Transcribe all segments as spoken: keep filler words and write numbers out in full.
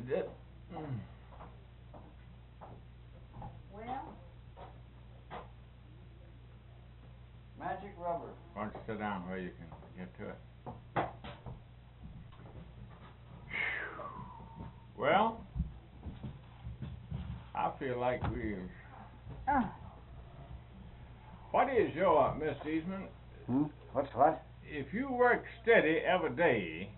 it. Mm. Well, magic rubber. Why don't you sit down where you can get to it? Well, I feel like we. Uh. What is your, Miss Eastman? Hmm? What's what? If you work steady every day,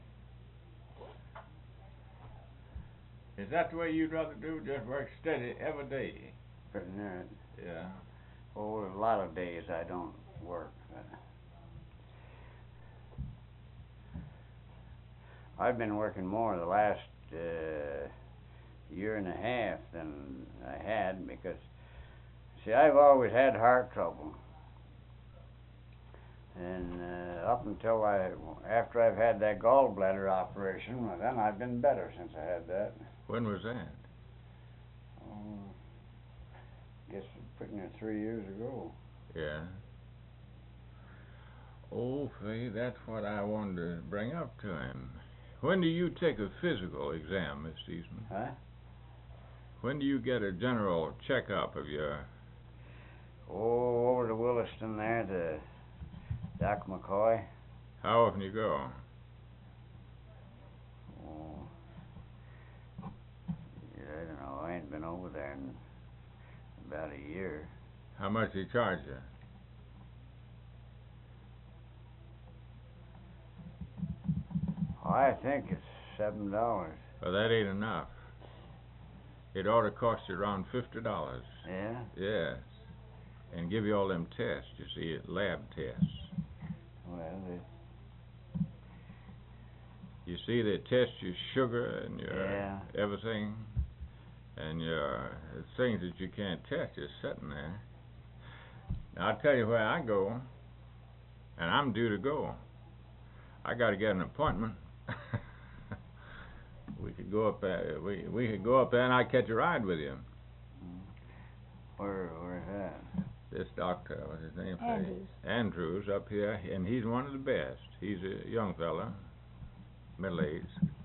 is that the way you'd rather do? Just work steady every day? Pretty near it. Yeah. Oh, a lot of days I don't work. I've been working more the last uh, year and a half than I had because, see, I've always had heart trouble. And uh, up until I, after I've had that gallbladder operation, well, then I've been better since I had that. When was that? Oh, I guess pretty near three years ago. Yeah. Oh, Faye, that's what I wanted to bring up to him. When do you take a physical exam, Miss Eastman? Huh? When do you get a general checkup of your... Oh, over to Williston there to Doc McCoy. How often you go? Oh, yeah, I don't know. I ain't been over there in about a year. How much do he charge you? I think it's seven dollars. Well, that ain't enough. It ought to cost you around fifty dollars. Yeah? Yes. And give you all them tests, you see, lab tests. Well, it, You see, they test your sugar and your yeah. everything, and your things that you can't test just sitting there. Now, I'll tell you where I go, and I'm due to go. I got to get an appointment. We could go up there. We we could go up there, and I'd catch a ride with you. Where, where's that? This doctor, what's his name? Andrews. Andrews up here, and he's one of the best. He's a young fella, middle-aged,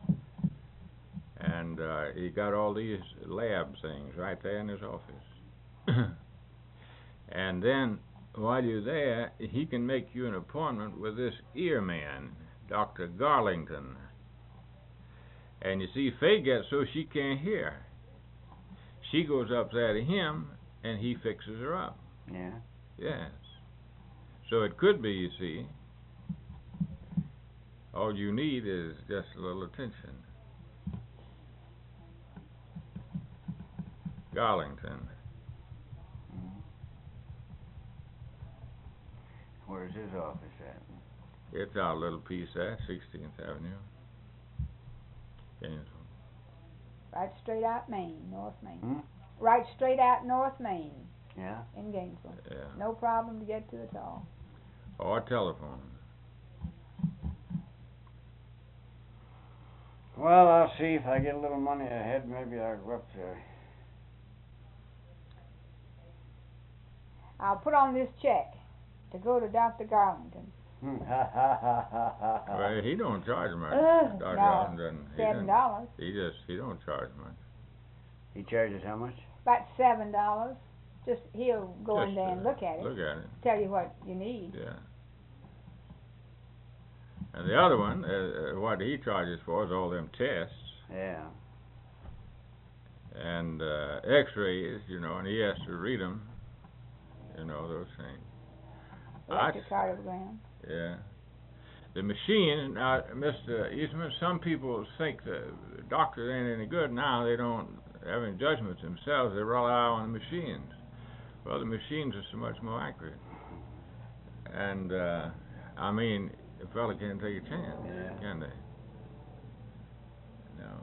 and uh, he got all these lab things right there in his office. And then, while you're there, he can make you an appointment with this ear man, Doctor Garlington. And you see, Faye gets so she can't hear. She goes up there to him, and he fixes her up. Yeah. Yes. So it could be, you see, all you need is just a little attention. Garlington. Mm. Where's his office at? It's our little piece there, sixteenth Avenue. Gainesville. Right straight out Main, North Main. Hmm? Right straight out North Main Yeah? in Gainesville. Yeah. No problem to get to it all. Or telephone. Well, I'll see if I get a little money ahead. Maybe I'll go up there. I'll put on this check to go to Doctor Garlington. Ha ha ha ha ha ha. Well, he don't charge much. Uh, Doctor no, Garlington. He Seven doesn't- dollars. He just, he don't charge much. He charges how much? About seven dollars. Just he'll go in Just, there and uh, look at it. Look at it, Tell you what you need. yeah. And the other one, uh, uh, what he charges for is all them tests Yeah. and uh, X-rays, you know, and he has to read them, you know, those things. I Electrocardiogram. Yeah. The machine, now, Mister Eastman, some people think the doctors ain't any good now. They don't have any judgments themselves. They rely on the machines. Well, the machines are so much more accurate. And, uh, I mean, a fella can't take a chance, Yeah. can they? No.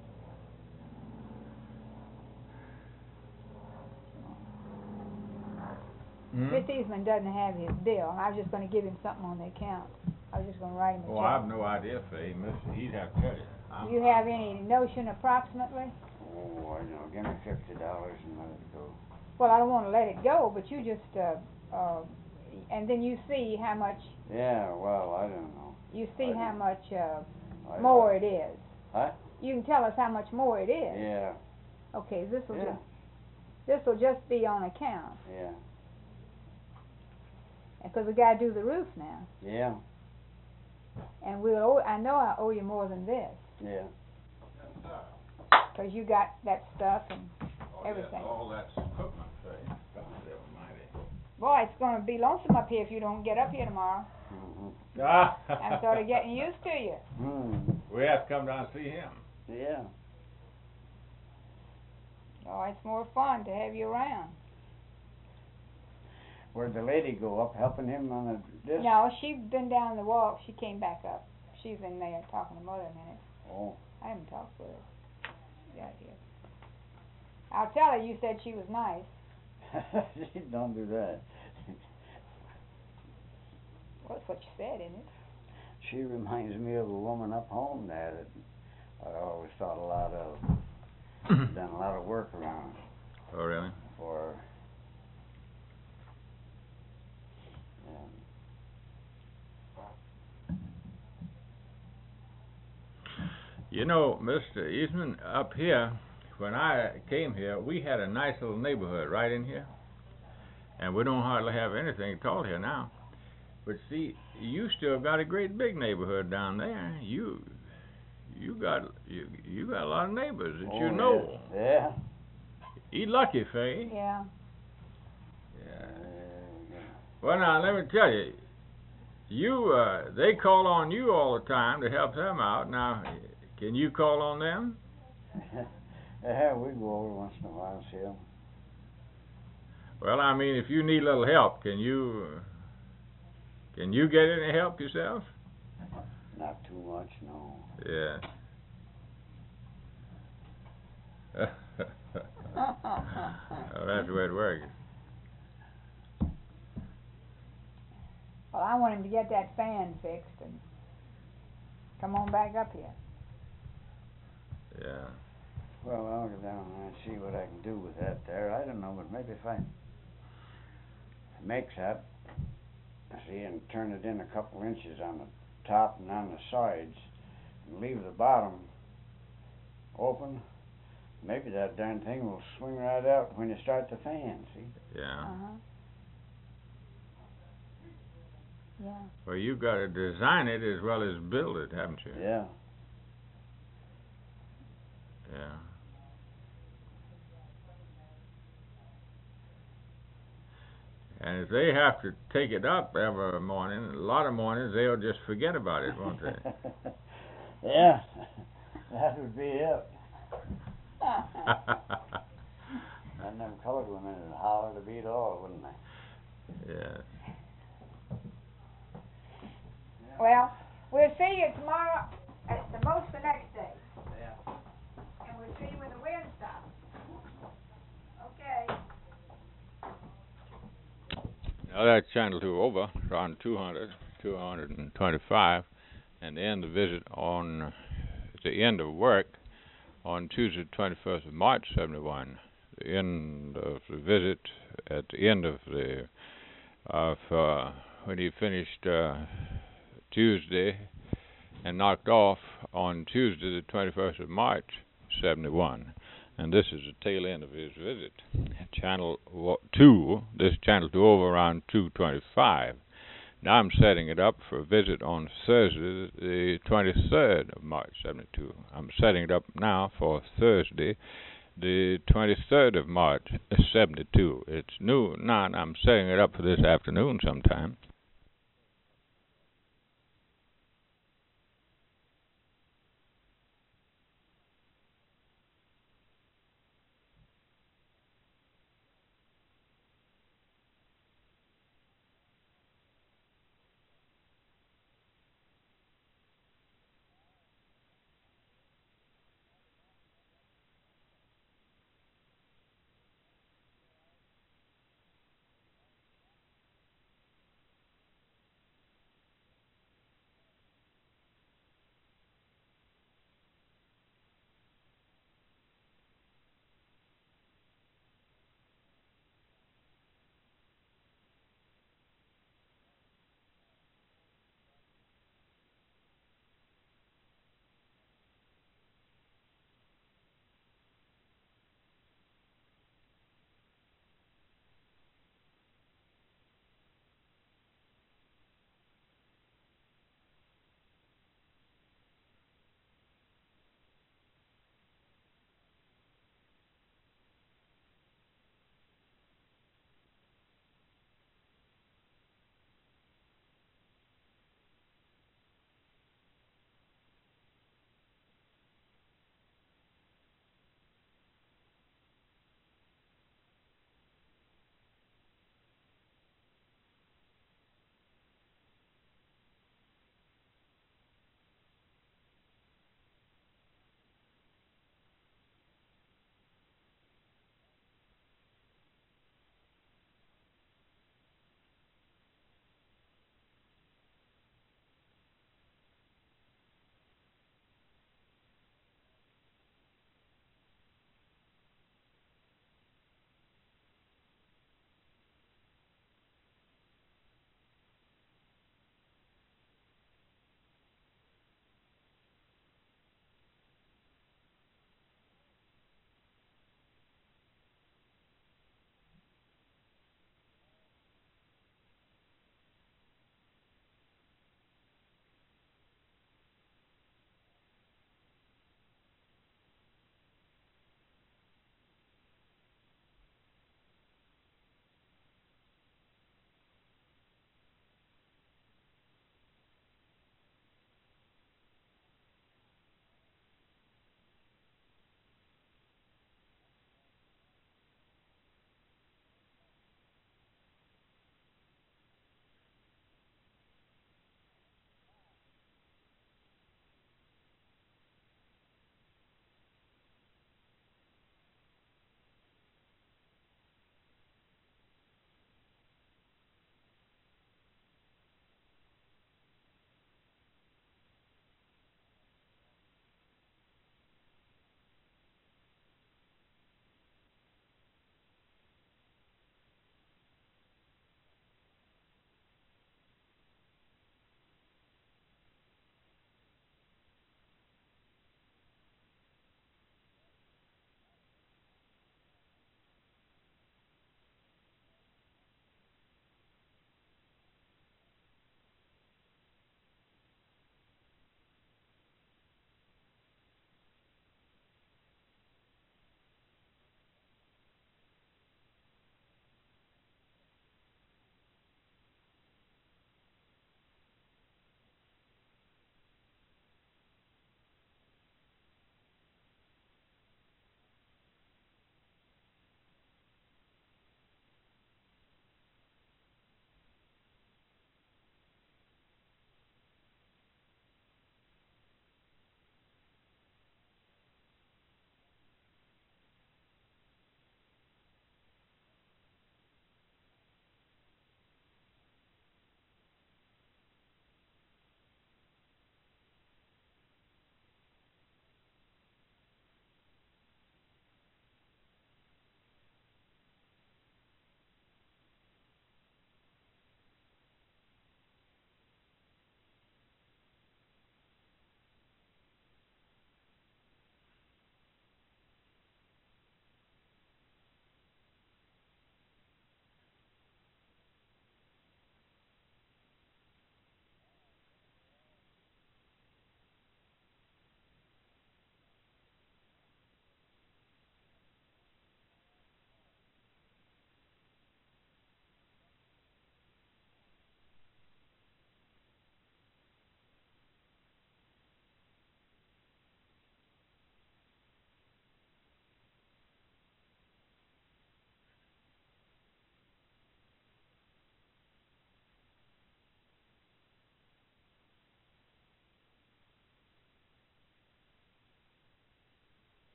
Hmm? Mister Eastman doesn't have his bill. I was just going to give him something on the account. I was just going to write him a Oh, check. I have no idea, Faye. Mister He'd have to tell you. I'm, Do you have any notion approximately? Oh, I know. Give me fifty dollars and let it go. Well, I don't want to let it go, but you just, uh, uh, and then you see how much, Yeah, well, I don't know. you see I how don't- much uh, I- more I- it is. Huh? you can tell us how much more it is. Yeah, Okay, this will yeah, just, this will just be on account, yeah, because we gotta do the roof now. yeah, And we'll, owe, I know I owe you more than this, yeah. because you got that stuff and Oh, everything. yes, all that's equipment, say. God almighty. Boy, it's gonna be lonesome up here if you don't get up here tomorrow. Mhm. Ah. I'm sort of getting used to you. Hmm. We have to come down and see him. Yeah. Oh, it's more fun to have you around. Where'd the lady go up helping him on the disc? No, she's been down the walk. She came back up. She's in there talking to Mother a minute. Oh. I haven't talked with her. She got here. I'll tell her you said she was nice. Don't do that. Well, that's what you said, isn't it? She reminds me of a woman up home there that I always thought a lot of. Done a lot of work around Oh, really? for her. Yeah. You know, Mister Eastman, up here, when I came here, we had a nice little neighborhood right in here. And we don't hardly have anything at all here now. But see, you still got a great big neighborhood down there. You you got you you got a lot of neighbors that Oh, you know. Yeah. Yeah. You lucky, Faye. Yeah. Yeah. Uh, Well, now let me tell you, you uh, they call on you all the time to help them out. Now, can you call on them? yeah, we go over once in a while and see them. Well, I mean, if you need a little help, can you uh, can you get any help yourself? Not too much, no. Yeah. Oh, that's the way it works. Well, I want him to get that fan fixed and come on back up here. Yeah. Well, I'll go down there and see what I can do with that there. I don't know, but maybe if I make that, see, and turn it in a couple inches on the top and on the sides, and leave the bottom open, maybe that darn thing will swing right out when you start the fan, see? Yeah. Uh-huh. Yeah. Well, you've got to design it as well as build it, haven't you? Yeah. Yeah. And if they have to take it up every morning, a lot of mornings they'll just forget about it, won't they? Yeah, that would be it. And them colored women would holler to beat all, wouldn't they? Yes. Well, we'll see you tomorrow, at the most the next day. Yeah. And we'll see you when the wind stops. Okay. Now that's channel two over, around two hundred, two twenty-five, and end the visit on the end of work on Tuesday, twenty-first of March, seventy-one. The end of the visit at the end of the of uh, when he finished uh, Tuesday and knocked off on Tuesday, the twenty-first of March, seventy-one. And this is the tail end of his visit. Channel two, this channel two over around two twenty-five. Now I'm setting it up for a visit on Thursday, the twenty-third of March, seventy-two. I'm setting it up now for Thursday, the twenty-third of March, seventy-two. It's noon now, and I'm setting it up for this afternoon sometime.